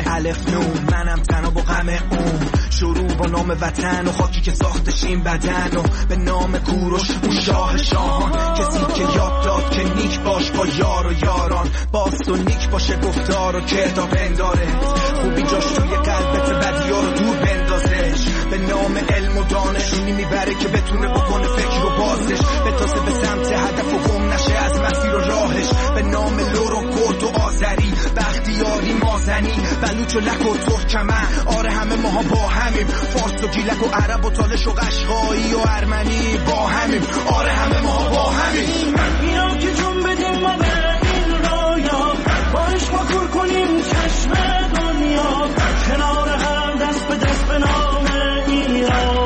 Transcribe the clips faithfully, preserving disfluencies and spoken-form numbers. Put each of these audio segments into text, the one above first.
الف نون، منم تنها با غم اون. شروع با نام وطن و خاکی که ساختشیم بدن، و به نام کوروش اون شاه شاهان، کسی که یاد داد که نیک باش با یار و یاران، باست و نیک باشه گفتار و کردار بنداره، خوبی جاش توی قلبت بدیا رو دور بندازش. به نام علم و دانشونی میبره که بتونه بکنه فکر و بازش، بتازه به سمت هدف و گم نشه از مسیر و راهش. به نام لور و کرد و آذری، بختیاری مازنی، بلوچ و لک و ترکمن، آره همه ماها با همیم، فارس و گیلک و عرب و تالش و قشقایی و ارمنی با همیم، آره همه ماها با همیم. بیا که جون بدیم ما به این رایا، باش ما کور کنیم چشم دنیا، کنار هم دست به دست به نام ایران.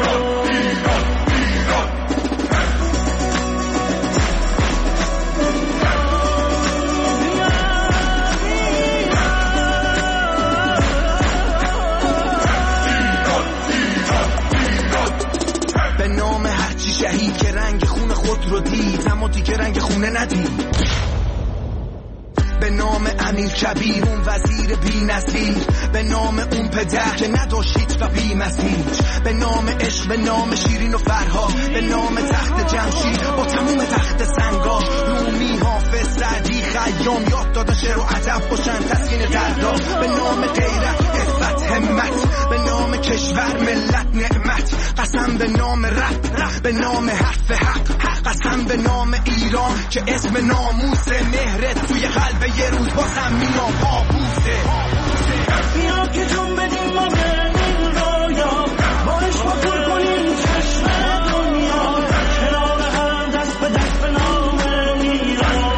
به نام هرچی شهید که رنگ خون خود رو دید اما دیگه رنگ خونه ندید. به نام امیر کبیر اون وزیر بی نظیر، به نام اون پدر که نداشت هیچ و بی مسیر، به نام عشق، به نام شیرین و فرها، به نام تخت جمشید با تموم تخت سنگا، رومی، حافظ، سعدی، خیام، یاد داده شعر و ادب باشن تسکین دردا. به نام غیرت، عفت، همت، به نام کشور، ملت، نعمت، قسم به نام رب، به نام حرف حق، قسم به نام ایران که اسم ناموس، مهرت توی قلب یه روز بازم میام پابوسه. بیا که جون بدیم ما به این رایا، باش ما کور کنیم چشم دنیا، کنار هم دست به دست به نام ایران.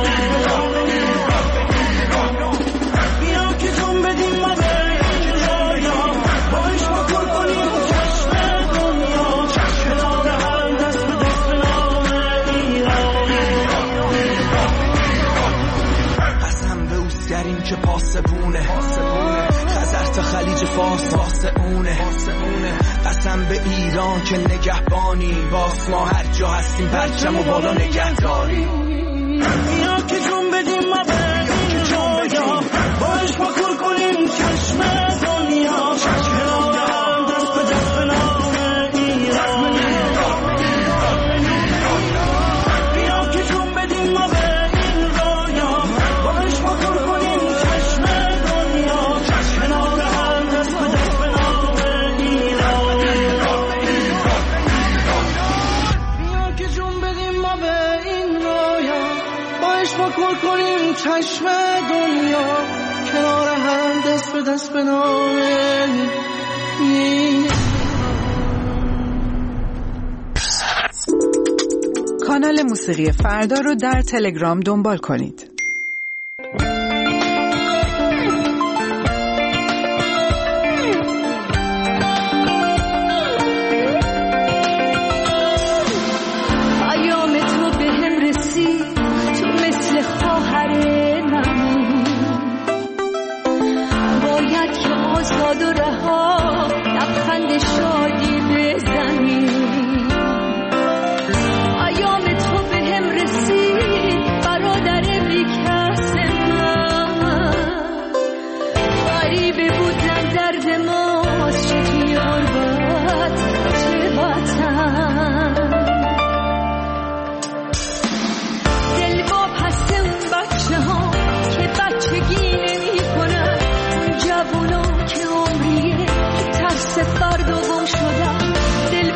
بیا که جون بدیم ما به این رایا، باش ما کور کنیم چشم دنیا، کنار هم دست به دست به نام ایران. قسم به اوستریم که پاسبونه، خزر تا خلیج فارس واسه اونه، قسم به ایران که نگهبانی، واس ما هر جا هستیم پرچم و بالا نگهداری. بیا که جون بدیم ما به این رایا، باش ما کور کنیم چشم دنیا، کنار هم دست به دست به نام ایران. بیا که جون بدیم ما به این رایا، باش ما کور کنیم چشم دنیا، کنار هم دست به دست به نام ایران. بیا که جون بدیم ما به این رایا، باش ما کور کنیم چشم دنیا، کنار هم دست به دست به نام ایران. کانال موسیقی فردا رو در تلگرام دنبال کنید. پیام تو به هم رسید، تو مثل خواهر من، باید که آزاد و رها لبخند شادی بزنی. پیام تو به هم رسید، برادر بیکس من، غریبه بودن درد ماست، چه توی غربت چه وطن. دل با پس اون بچه ها که بچگی نمی کنن، اون جوونا که عمریه تو ترس فردا گم شدن، دل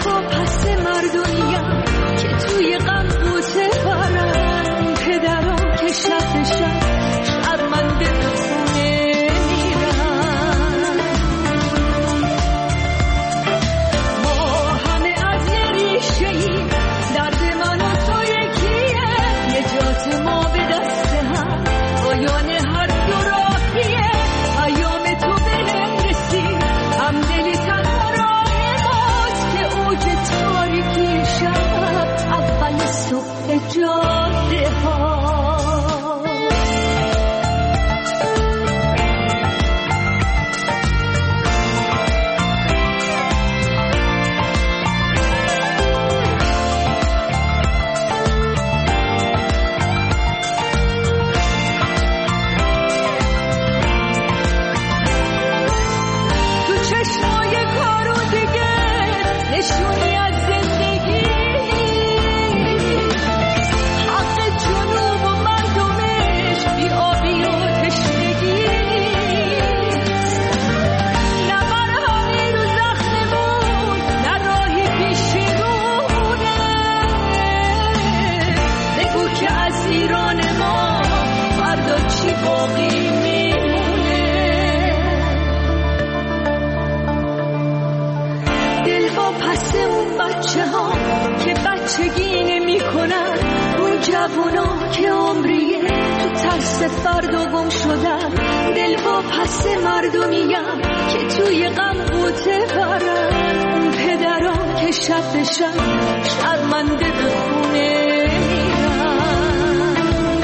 شبونا که عمریه تو ترس فردا گم شدم، دل با پس مردمیم که توی غم بوته برن، اون پدران که شب به شب شرمنده به خونه میرن.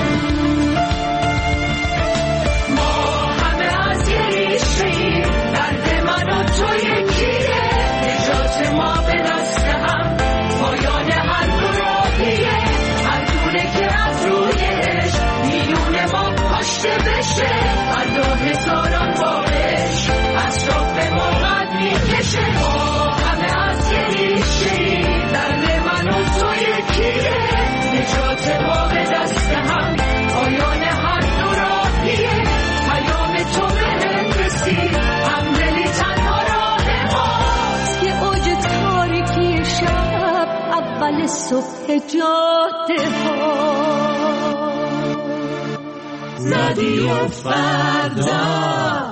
ما همه از یه ریشه‌ایم، درد من و تو یکیه، نجات ما به دست هم پایان هر دو راهیه، هر دونه که از رویش میون ما کاشته بشه، هر دو هزاران بارش از راه به ما قد میکشه. ما همه از یه ریشه‌ایم، درد من و تو یکیه، نجات ما به دست هم پایان هر دو راهیه، پیام تو به هم رسید، همدلی تنها راه ماست که اوج تاریکی شب اول صبح جاده ها. رادیو فردا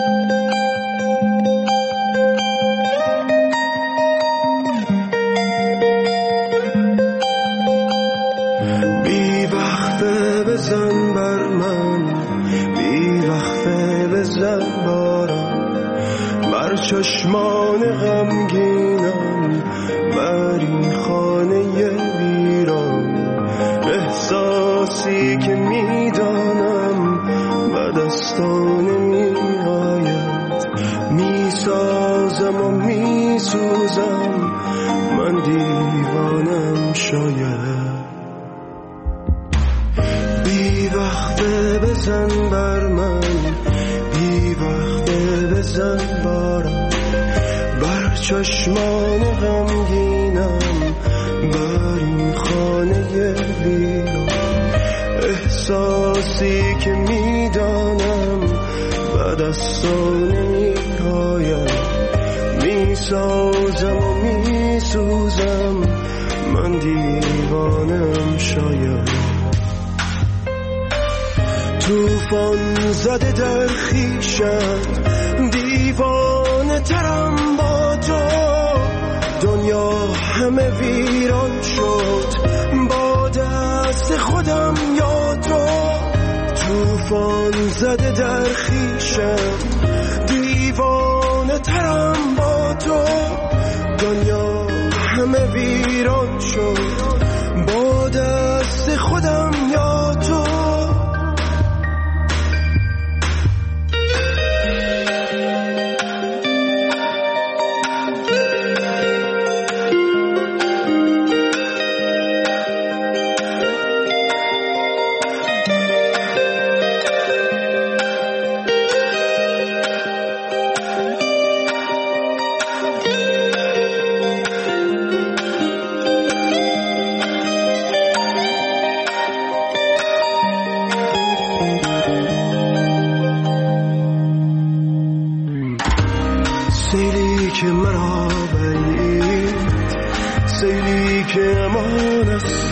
بی وقفه بزن بر من، بی وقفه بزن بارم، بر چشمان غمگینم، بر این خانه ویران، احساسی که میدانم به دستان میآید، میسازم و میسوزم، من دیوانم شاید. بی وقفه بزن بر من، بی وقفه بزن بارم، بر چشمان غمگینم، بر این خانه ویران، احساسی که میدانم به دستان نمیآید، میسازم و میسوزم، من دیوانم شاید. توفان زده در خویشم، دیوانه ترم با تو، دنیا همه ویران شد با دست خودم یا تو. توفان زده در خویشم، دیوانه ترم با تو، دنیا همه ویران شد با دست خودم یا تو. سیلی که مرا برید، سیلی که امان است،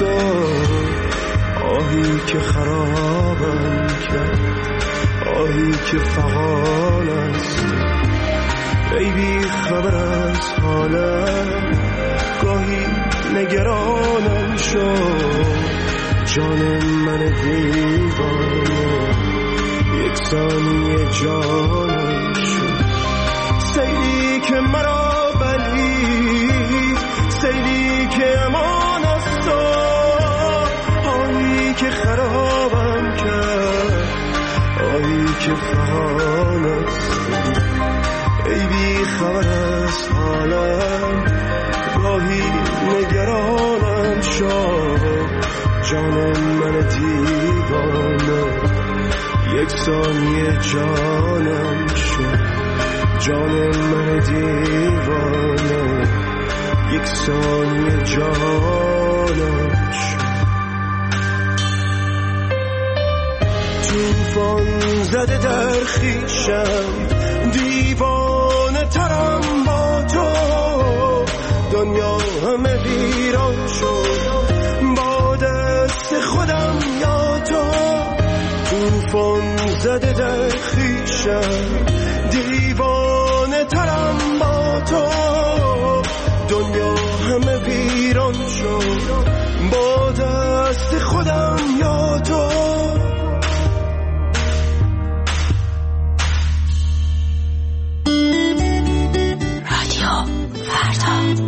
آهی که خرابم کرد، آهی که فغان است. ای بی خبر از حالم، گاهی نگرانم شد، جان من دیوانه یک ثانیه جانم شد. سیلی که مرا بلید، سیلی که امان است، آهی که خرابم کرد، آهی که فغان است. ای بی خبر از حالم، گاهی نگرانم شد، جان من دیوانه یک ثانیه جانم شد، جان من دیوانه یک ثانیه جانم شد. توفان زده در خویشم، دیوانه ترم با تو، دنیا همه ویران شد با دست خودم یا تو. توفان زده در خویشم، دیوانه ترم با تو، دنیا همه ویران شد با دست دست خودم یا تو. رادیو فردا.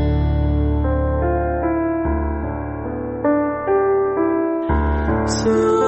So